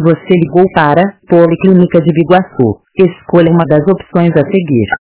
Você ligou para Policlínica de Biguaçu. Escolha uma das opções a seguir.